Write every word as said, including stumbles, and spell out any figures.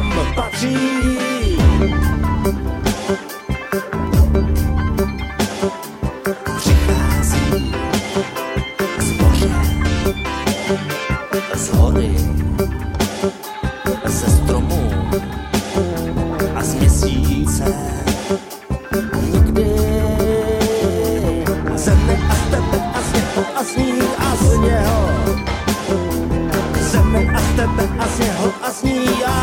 vám patří. Přichází z moře, z hory, ze stromů a z měsíce. Nikdy zemi a tebe a z něho a z ní a z něho. Zemi a tebe a z něho a z ní a